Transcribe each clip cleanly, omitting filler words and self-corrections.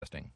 Broadcasting.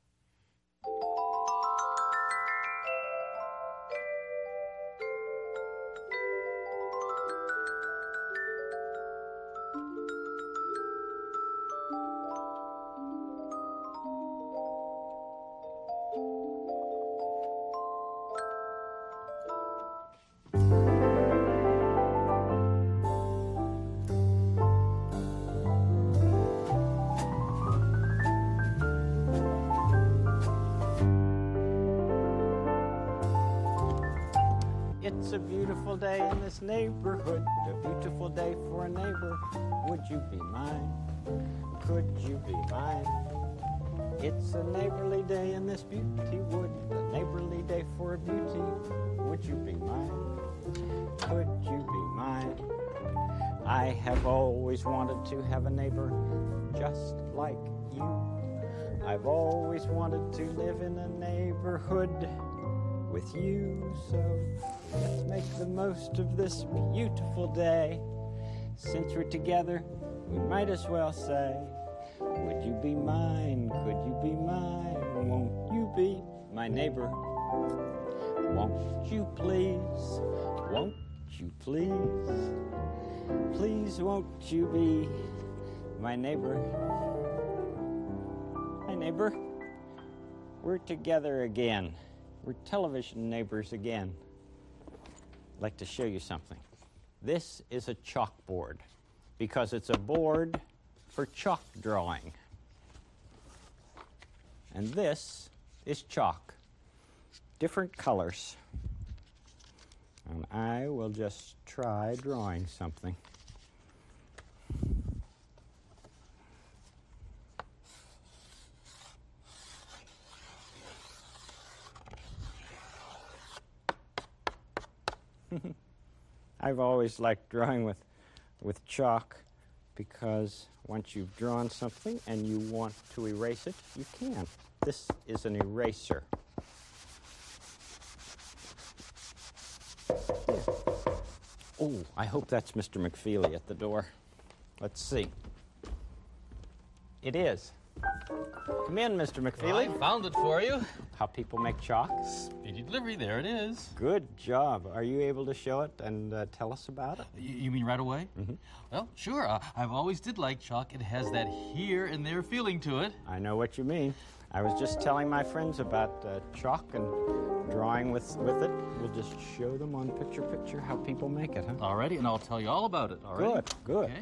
It's a beautiful day in this neighborhood, a beautiful day for a neighbor. Would you be mine? Could you be mine? It's a neighborly day in this beauty wood, a neighborly day for a beauty. Would you be mine? Could you be mine? I have always wanted to have a neighbor just like you. I've always wanted to live in a neighborhood with you, so let's make the most of this beautiful day. Since we're together, we might as well say, would you be mine? Could you be mine? Won't you be my neighbor? Won't you please? Won't you please? Please won't you be my neighbor? My neighbor, we're together again. We're television neighbors again. I'd like to show you something. This is a chalkboard because it's a board for chalk drawing. And this is chalk, different colors. And I will just try drawing something. I've always liked drawing with chalk because once you've drawn something and you want to erase it, you can. This is an eraser. Here. Oh, I hope that's Mr. McFeely at the door. Let's see. It is. Come in, Mr. McFeely. Well, I found it for you. How people make chalk. Speedy delivery, there it is. Good job. Are you able to show it and tell us about it? You mean right away? Mm-hmm. Well, sure. I've always did like chalk. It has that here and there feeling to it. I know what you mean. I was just telling my friends about chalk and drawing with it. We'll just show them on picture how people make it, huh? Alrighty, and I'll tell you all about it. Alrighty? Good. Okay.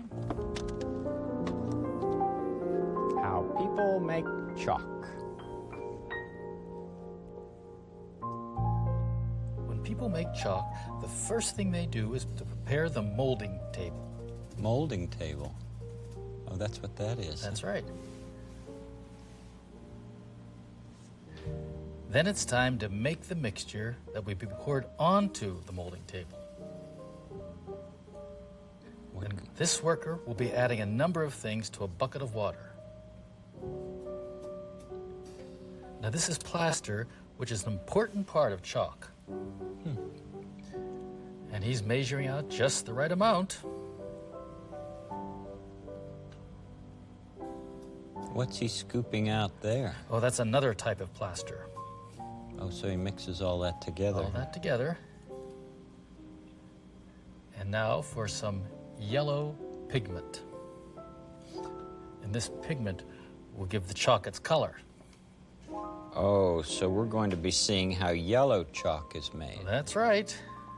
How people make chalk. When people make chalk, the first thing they do is to prepare the molding table. Molding table? Oh, that's what that is. That's right. Then it's time to make the mixture that will be poured onto the molding table. And this worker will be adding a number of things to a bucket of water. Now this is plaster, which is an important part of chalk. And he's measuring out just the right amount. What's he scooping out there? Oh, that's another type of plaster. Oh, so he mixes all that together. All that together. And now for some yellow pigment. And this pigment will give the chalk its color. Oh, so we're going to be seeing how yellow chalk is made. That's right.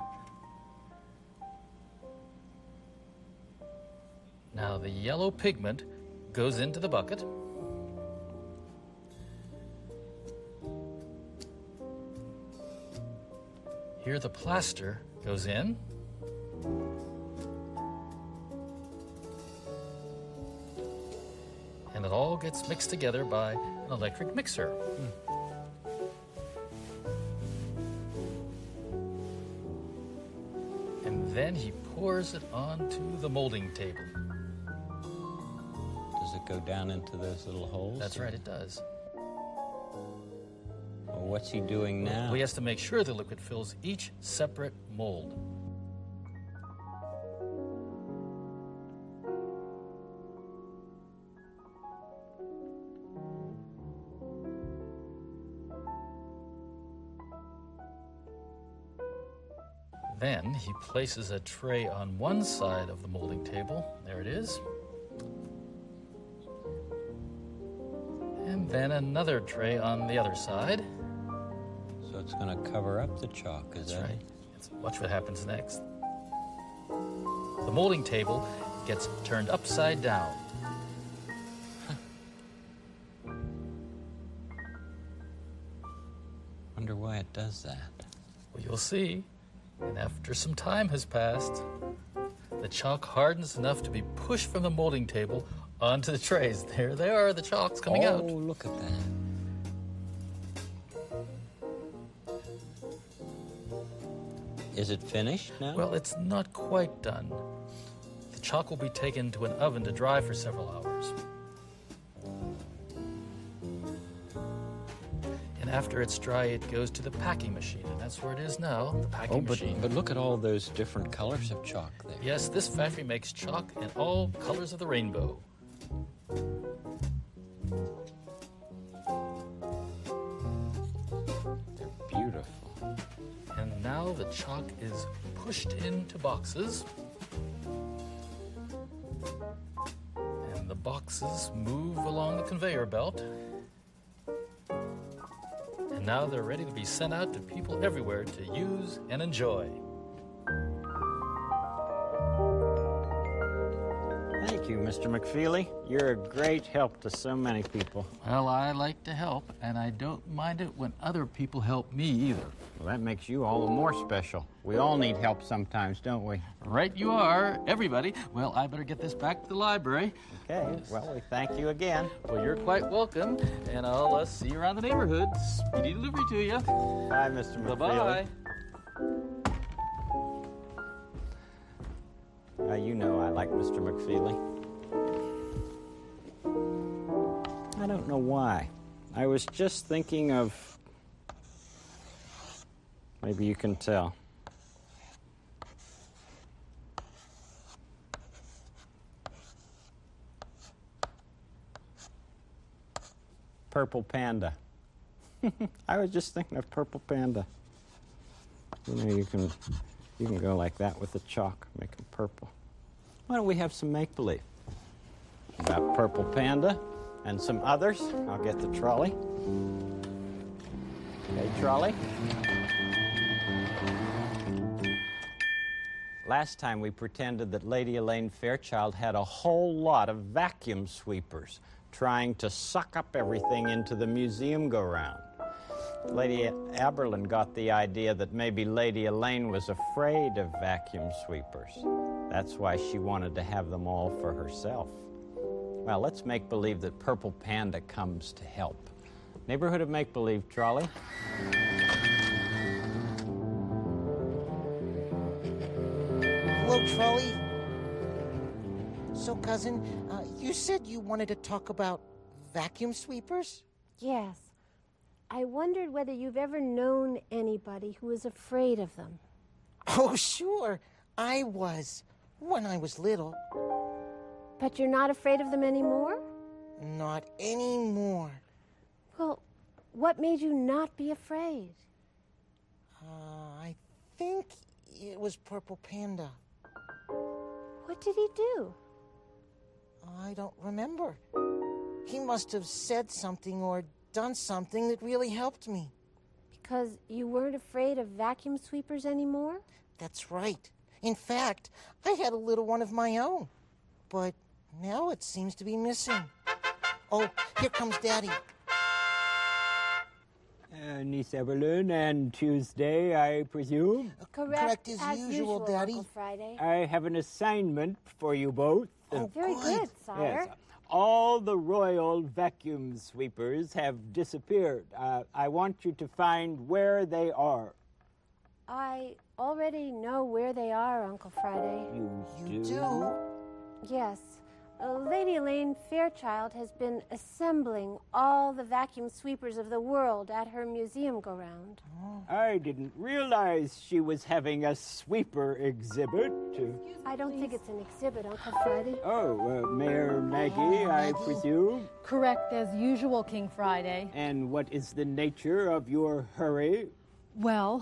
Now the yellow pigment goes into the bucket. Here the plaster goes in. And it all gets mixed together by an electric mixer. And then he pours it onto the molding table. Does it go down into those little holes? That's right, it does. Well, what's he doing now? Well, he has to make sure the liquid fills each separate mold. Then he places a tray on one side of the molding table. There it is. And then another tray on the other side. So it's going to cover up the chalk, is That's that right. it? Watch what happens next. The molding table gets turned upside down. Wonder why it does that. Well, you'll see. And after some time has passed, the chalk hardens enough to be pushed from the molding table onto the trays. There they are, the chalk's coming Oh, out. look at that. Is it finished now? Well, it's not quite done. The chalk will be taken to an oven to dry for several hours. And after it's dry, it goes to the packing machine, and that's where it is now, the packing machine. But look at all those different colors of chalk there. Yes, this factory makes chalk in all colors of the rainbow. They're beautiful. And now the chalk is pushed into boxes. And the boxes move along the conveyor belt. And now they're ready to be sent out to people everywhere to use and enjoy. Thank you, Mr. McFeely. You're a great help to so many people. Well, I like to help, and I don't mind it when other people help me either. Well, that makes you all the more special. We all need help sometimes, don't we? Right you are, everybody. Well, I better get this back to the library. Okay, well, we thank you again. Well, you're quite welcome, and I'll see you around the neighborhood. Speedy delivery to you. Bye, Mr. McFeely. Bye-bye. You know I like Mr. McFeely. I don't know why. I was just thinking of... Maybe you can tell. Purple Panda. I was just thinking of Purple Panda. You know, you can go like that with the chalk, make them purple. Why don't we have some make-believe? About Purple Panda and some others. I'll get the trolley. Okay, trolley. Last time we pretended that Lady Elaine Fairchild had a whole lot of vacuum sweepers trying to suck up everything into the museum go-round. Lady Aberlin got the idea that maybe Lady Elaine was afraid of vacuum sweepers. That's why she wanted to have them all for herself. Well, let's make believe that Purple Panda comes to help. Neighborhood of Make-Believe, trolley. Hello, trolley. So, cousin, you said you wanted to talk about vacuum sweepers? Yes. I wondered whether you've ever known anybody who was afraid of them. Oh, sure. I was, when I was little. But you're not afraid of them anymore? Not anymore. Well, what made you not be afraid? I think it was Purple Panda. What did he do? I don't remember. He must have said something or done something that really helped me. Because you weren't afraid of vacuum sweepers anymore? That's right. In fact, I had a little one of my own. But now it seems to be missing. Oh, here comes Daddy. Niece Eberlin, and Tuesday, I presume? Correct as usual, Daddy. Uncle Friday. I have an assignment for you both. Oh, Very good, sire. Yes. All the royal vacuum sweepers have disappeared. I want you to find where they are. I already know where they are, Uncle Friday. You do? Yes. Lady Elaine Fairchild has been assembling all the vacuum sweepers of the world at her museum go-round. I didn't realize she was having a sweeper exhibit. I don't think it's an exhibit, Uncle Friday. Oh, Mayor Maggie, I presume. Correct as usual, King Friday. And what is the nature of your hurry? Well,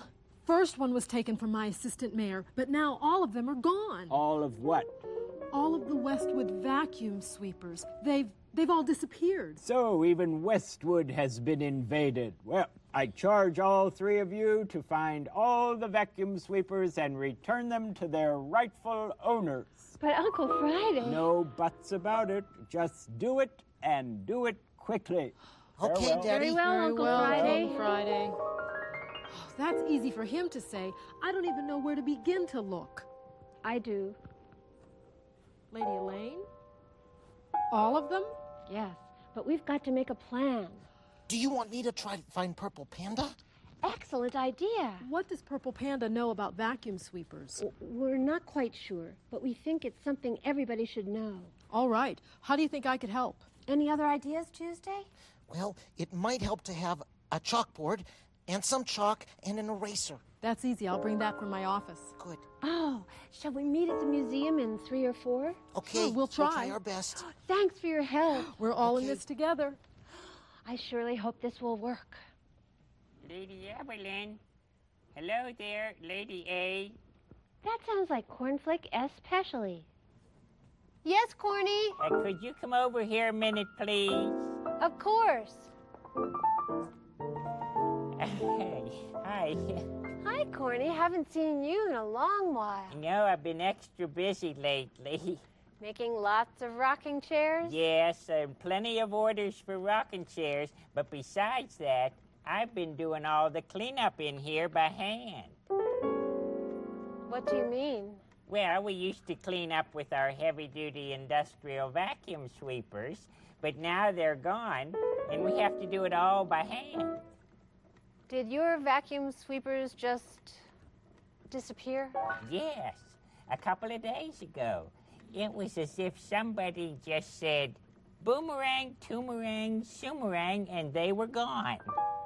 first one was taken from my assistant mayor, but now all of them are gone. All of what? All of the Westwood vacuum sweepers. They've all disappeared. So even Westwood has been invaded. Well, I charge all three of you to find all the vacuum sweepers and return them to their rightful owners. But Uncle Friday... No buts about it. Just do it, and do it quickly. Okay, Farewell. Daddy. Very well, Uncle Friday. Uncle Friday. Oh, that's easy for him to say. I don't even know where to begin to look. I do. Lady Elaine? All of them? Yes, but we've got to make a plan. Do you want me to try to find Purple Panda? Excellent idea. What does Purple Panda know about vacuum sweepers? We're not quite sure, but we think it's something everybody should know. All right. How do you think I could help? Any other ideas, Tuesday? Well, it might help to have a chalkboard and some chalk and an eraser. That's easy. I'll bring that from my office. Good. Oh, shall we meet at the museum in 3 or 4? Okay, Sure, we'll try. our best. Thanks for your help. We're all in Okay. this together. I surely hope this will work. Lady Evelyn. Hello there, Lady A. That sounds like Cornflake especially. Yes, Corny. Could you come over here a minute, please? Of course. Hi. Hi, Corny. Haven't seen you in a long while. No, I've been extra busy lately. Making lots of rocking chairs? Yes, plenty of orders for rocking chairs, but besides that, I've been doing all the cleanup in here by hand. What do you mean? Well, we used to clean up with our heavy-duty industrial vacuum sweepers, but now they're gone, and we have to do it all by hand. Did your vacuum sweepers just disappear? Yes, a couple of days ago. It was as if somebody just said, boomerang, toomerang, shoomerang, and they were gone.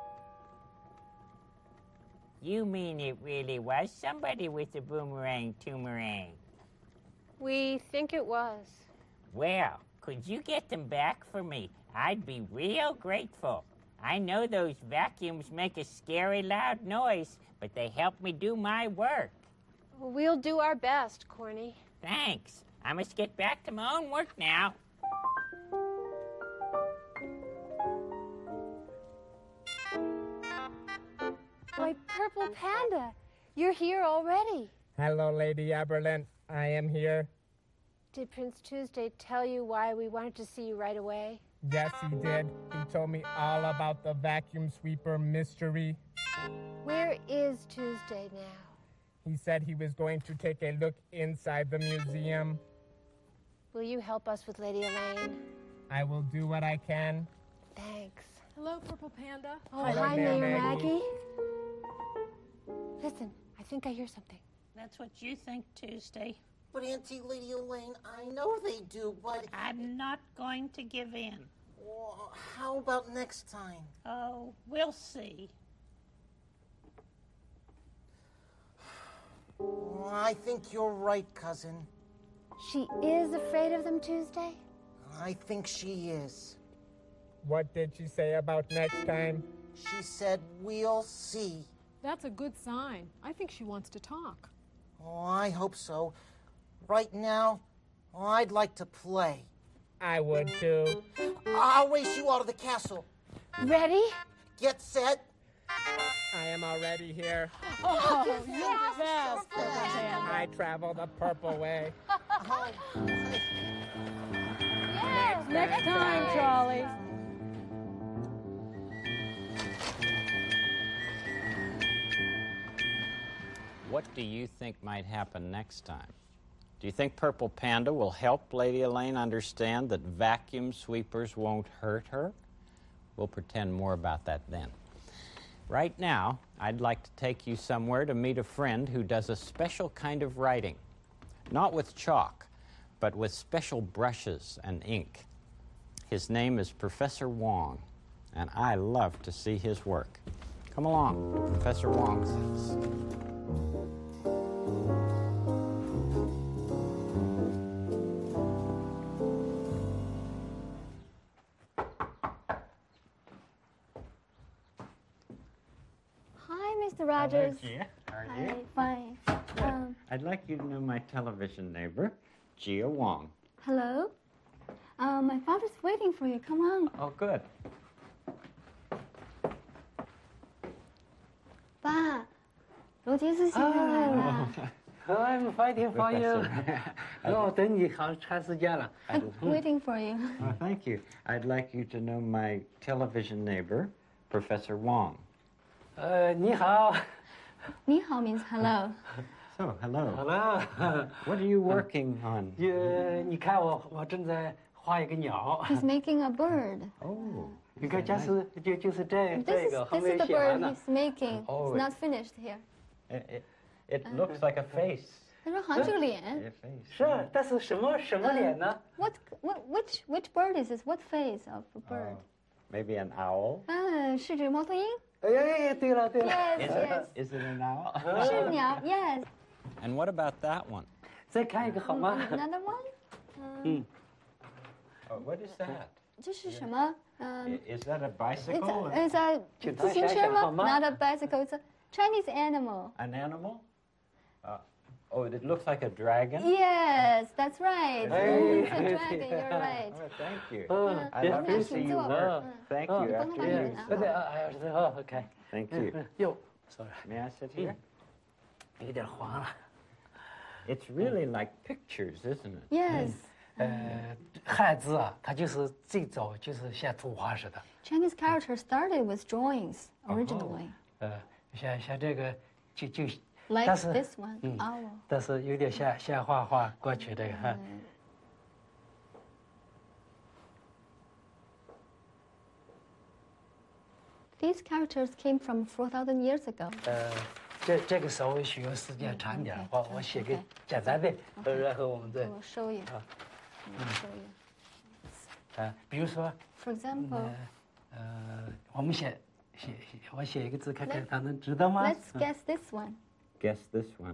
You mean it really was somebody with a boomerang, toomerang? We think it was. Well, could you get them back for me? I'd be real grateful. I know those vacuums make a scary loud noise, but they help me do my work. We'll do our best, Corny. Thanks. I must get back to my own work now. Why, Purple Panda, you're here already. Hello, Lady Aberlin. I am here. Did Prince Tuesday tell you why we wanted to see you right away? Yes, he did. He told me all about the vacuum sweeper mystery. Where is Tuesday now? He said he was going to take a look inside the museum. Will you help us with Lady Elaine? I will do what I can. Thanks. Hello, Purple Panda. Oh, Hello hi, there, Mayor Maggie. Maggie. Listen, I think I hear something. That's what you think, Tuesday. But Auntie Lady Elaine, I know they do, but... I'm not going to give in. Well, how about next time? Oh, we'll see. Well, I think you're right, cousin. She is afraid of them, Tuesday? I think she is. What did she say about next time? She said, we'll see. That's a good sign. I think she wants to talk. Oh, I hope so. Right now, I'd like to play. I would too. I'll race you out of the castle. Ready? Get set. I am already here. Oh, you're the best. I travel the purple way. Oh, Yes. Next time, Charlie. What do you think might happen next time? Do you think Purple Panda will help Lady Elaine understand that vacuum sweepers won't hurt her? We'll pretend more about that then. Right now, I'd like to take you somewhere to meet a friend who does a special kind of writing. Not with chalk, but with special brushes and ink. His name is Professor Wong, and I love to see his work. Come along to Professor Wong's house. Hi, Mr. Rogers. are you? Fine. I'd like you to know my television neighbor, Gia Wong. Hello? My father's waiting for you. Come on. Oh, good. 爸，罗杰斯先生来了。 I'm fighting for you. 我等你好长时间了。 I'm waiting for you. Oh, thank you. I'd like you to know my television neighbor, Professor Wong. 你好。 你好 means hello. So, hello. Hello. What are you working on? 你看我正在画一个鸟。 He's making a bird. Oh. 你看，就是这 This 个 is 还没 the 写完 bird 呢。 he's making. Oh, It's not finished here. It looks like a face. 他说好像是个脸。 A face. 是，但是什么脸呢？ Which bird is this? What face of a bird? Maybe an owl? 是只猫头鹰。 哎，对了。 Yes. Is it an owl? 是鸟。Yes. And what about that one? 再看一个好吗？ Another one? Oh, what is that? 这是什么？ Is that a bicycle? It's a 自行车吗？Not a bicycle. It's a Chinese animal. An animal? Oh, it looks like a dragon? Yes, that's right. Hey. It's a dragon. You're right. Oh, thank you. Oh, I'd love to see you work. Thank you. Oh. After you. OK。 Thank you. 哟，sorry， May I sit here? 有点黄了。 It's really like pictures, isn't it? Yes. 汉字啊，它就是最早就是像图画似的。 Chinese characters started with drawings originally. 像这个就， Like 但是 this one, owl. 但是有点像画过去这个哈。 These characters came from 4,000 years ago. 这个稍微需要时间长点， OK 我写个简单的，然后我们再 I will show you. 啊 I will show you. 比如说 For example, 我们我写一个字看看他能知道吗？ let's guess this one. Guess this one.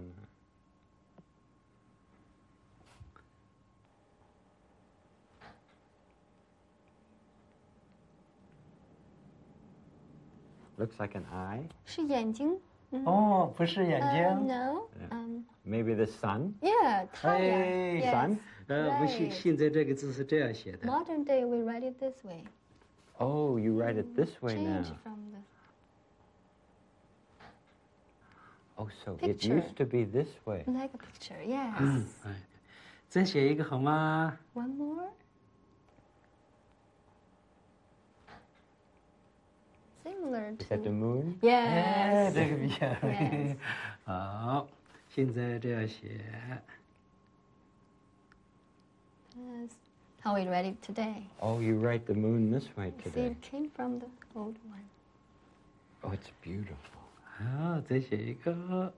Looks like an eye. 是眼睛？ 哦，不是眼睛。 No. Maybe the sun. Yeah, 太阳。 哎 Yes. Sun? 不现在这个字是这样写的。 Modern day, we write it this way. Oh, you write it this way now. Change from the Oh, so it Picture. used to be this way. like a picture. Yes. 再写一个好吗？ One more. Similar Is that the to. moon? 哎， Yes. 这个比较 Yes. 好，现在这样写。 Yes. How we write it today. Oh, you write the moon this way See, today. it came from the old one. Oh, it's beautiful. 好，再写一个。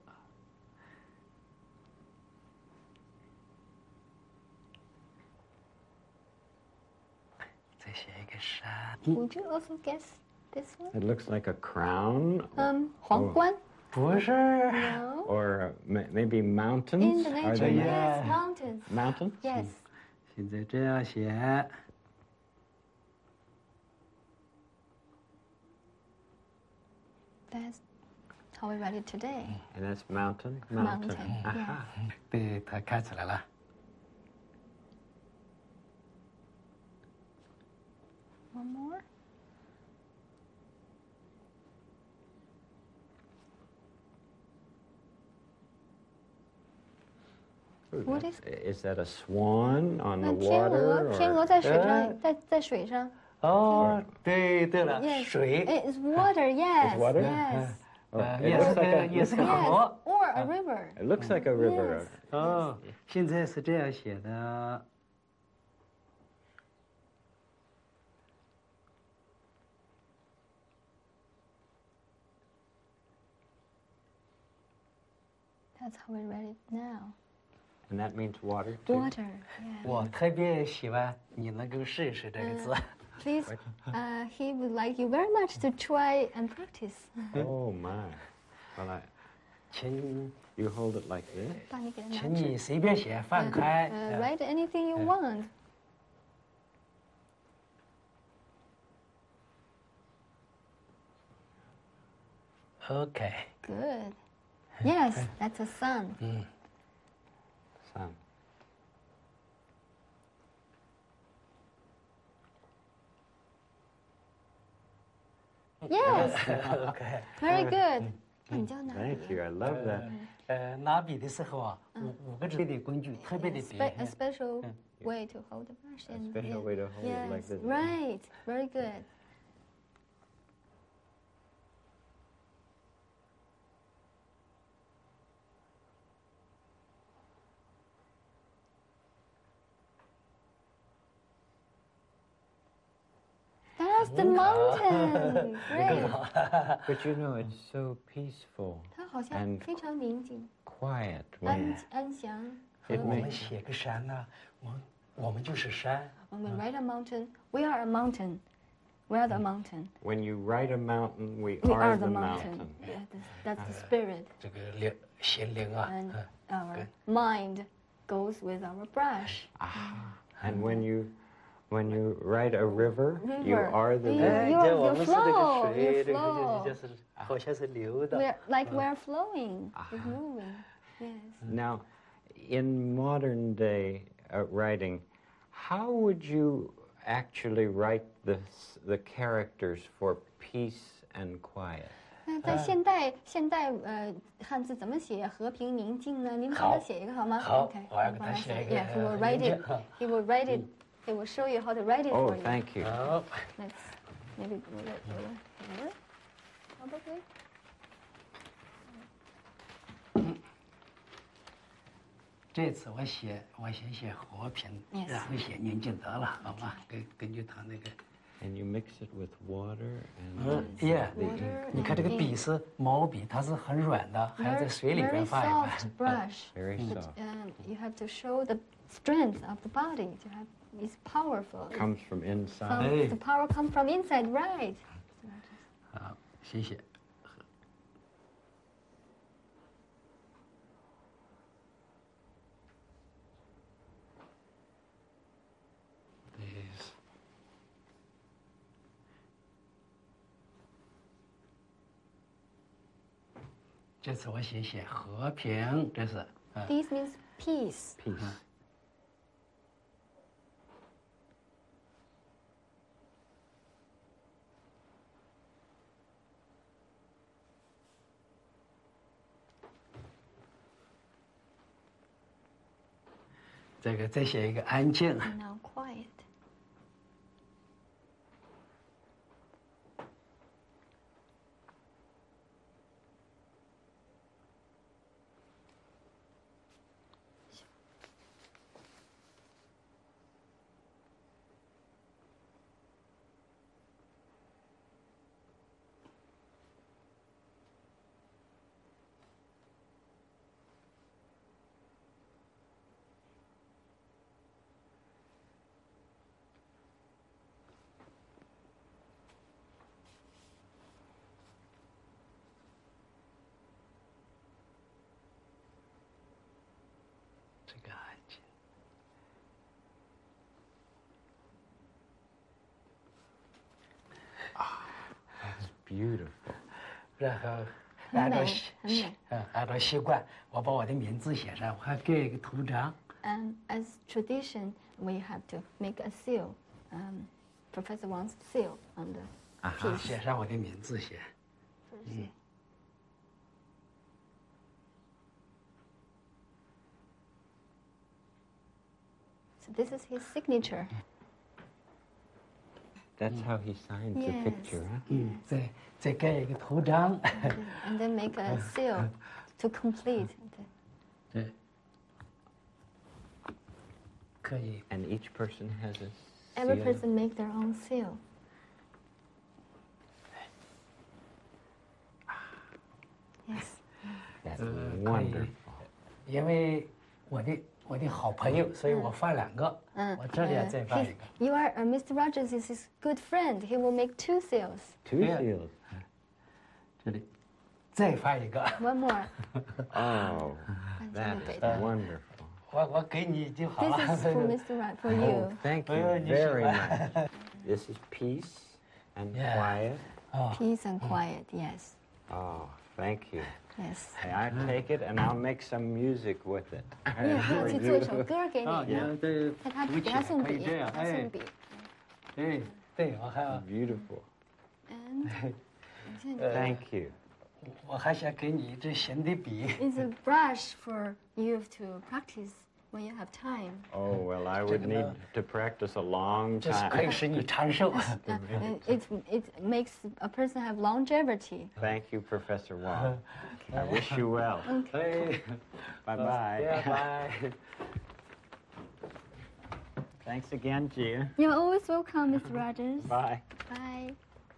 再写一个山。 Would you also guess this one? It looks like a crown 皇冠? 不是。 No. or maybe mountains. In the Are nature, they yes, mountains. mountains? Yes. 现在这样写。 That's how we write it today. And that's mountain, Mountain, Aha. 对，它看出来了。 One more. Ooh, What is that a swan on the 天 water? 鹅，天鹅在水上，在水上。 哦，对了， Yes. 水。 It's water. Yes. It's water? Yes. Oh, it 也 looks 是 like 个 a, 也是个 Yes. 河。 Or a river. it looks like a river. Yes. 哦，现在是这样写的。 That's how we write it now. And that means water too? Water. Yeah. 我特别喜欢你能够试一试这个字。 Please, he would like you very much to try and practice. Oh my. Well, 请 you hold it like this. 把你给它拿请去。 你随便写，放开。 Write anything you want. OK。 Good. Yes, that's a sun. Sun. Yes, OK。 very good. 你叫哪 Thank you. I love that. 拿笔的时候啊，五个指的工具特别的别。 A special way to hold the brush. A And, special way to hold it like yes, this. right. Very good. That's the mountain. Great. But you know, it's so peaceful 它好像 and 非常宁静、 quiet when 安详。 it 我们 makes 写个山呐，我们就是山。 When we write a mountain, we are a mountain. We are the mountain. when you write a mountain, we We are are the the mountain. mountain. Yeah, that's the spirit. 这个灵心灵啊， And our mind goes with our brush. And when you write a river, you River. are the You- river. you- 这我们是这 flow, 个 you 水，这个 flow. 就是好像是流的。 We're like we're flowing, it's moving. Yes. Now, in modern day writing, how would you actually write the characters for peace and quiet? 那在现代汉字怎么写和平宁静呢？您帮他写一个好吗？ 好 OK， 我要给他写一个 Yeah, he will write 宁 it. 静 He will write it. He will show you how to write it Oh, for you. thank you. 好， Let's maybe move it here. Probably. 这次我先写和平， Yes. 然后写宁静得了，好吗？根据他那个， And you mix it with water and 耶， Water 你看这个 and 笔是毛笔，它是很软的，还要在 Very, 水里 very 边发一 soft 发。 brush. very But, soft. you have to show the strength of the body. To have, it's powerful. Comes from inside. From, the power comes from inside, right? 好，谢谢。这次我写和平，这是 Peace means peace. Peace. 这个再写一个安静。 Now quiet. 这个安静。 That's beautiful. 然后很美按照习很美按照习惯，我把我的名字写上，我还盖一个图章。 And as tradition, we have to make a seal. Professor Wang's seal on the piece. 写上我的名字写。 So this is his signature. That's how he signs the Yes. picture, huh? 再盖一个图章。 And then make a seal to complete. 对，可以。 And each person has a Every seal. person make their own seal. Yes. That's 可以 wonderful. 因为我的好朋友，所以我发两个。我这里再发一个。 You are Mr. Rogers is his good friend. He will make 2 seals. Two Yeah. seals. 这里再发一个。 One more. Oh, that is wonderful. 我给你就好 This 了。 is for Mr. Rogers, for Oh, you. thank you 哎呦，你喜 very 欢。 much. This is peace and Yeah. quiet. Peace and quiet, yes. Oh, Thank you. Yes. Hey, I take it and I'll make some music with it. 他去做一首歌给啊， 你， 这他读起来给他送笔， 可以这样， 给他送笔。 哎，对，我还 Beautiful. And Thank you. 我还想给你一支新的笔。 it's a brush for you to practice when you have time. Oh, well, I would need to practice a long 这是可以 time. 使你长寿。 And it makes a person have longevity. Thank you, Professor Wong. I wish you well. 哎， Bye-bye. bye. Thanks again, Gia. You're always welcome, Mr. Rogers. Bye. Bye.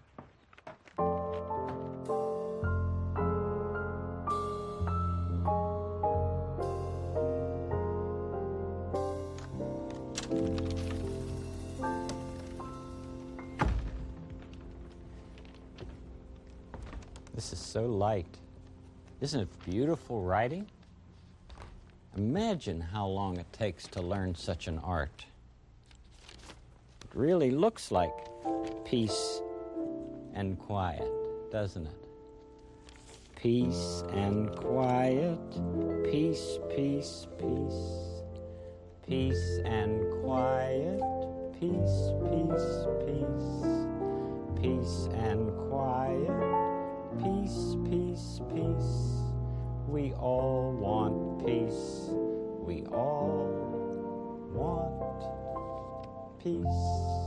This is so light. Isn't it beautiful writing? Imagine how long it takes to learn such an art. It really looks like peace and quiet, doesn't it? Peace and quiet, peace, peace, peace. Peace and quiet, peace, peace, peace. Peace and quiet, peace, peace, peace. We all want peace. We all want peace.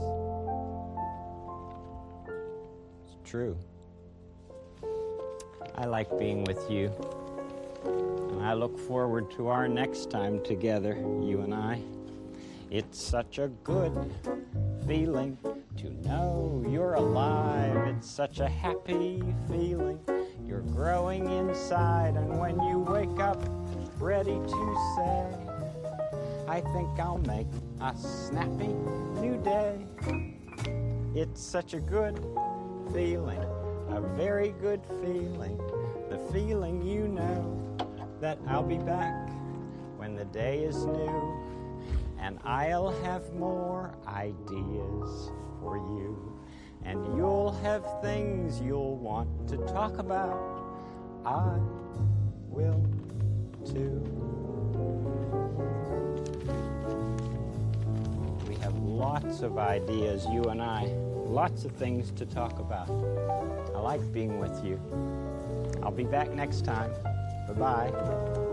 It's true. I like being with you. And I look forward to our next time together, you and I. It's such a good feeling to know you're alive. It's such a happy feeling. You're growing inside, and when you wake up ready to say, I think I'll make a snappy new day. It's such a good feeling, a very good feeling. The feeling you know that I'll be back when the day is new, and I'll have more ideas for you. And you'll have things you'll want to talk about. I will too. We have lots of ideas, you and I. Lots of things to talk about. I like being with you. I'll be back next time. Bye-bye.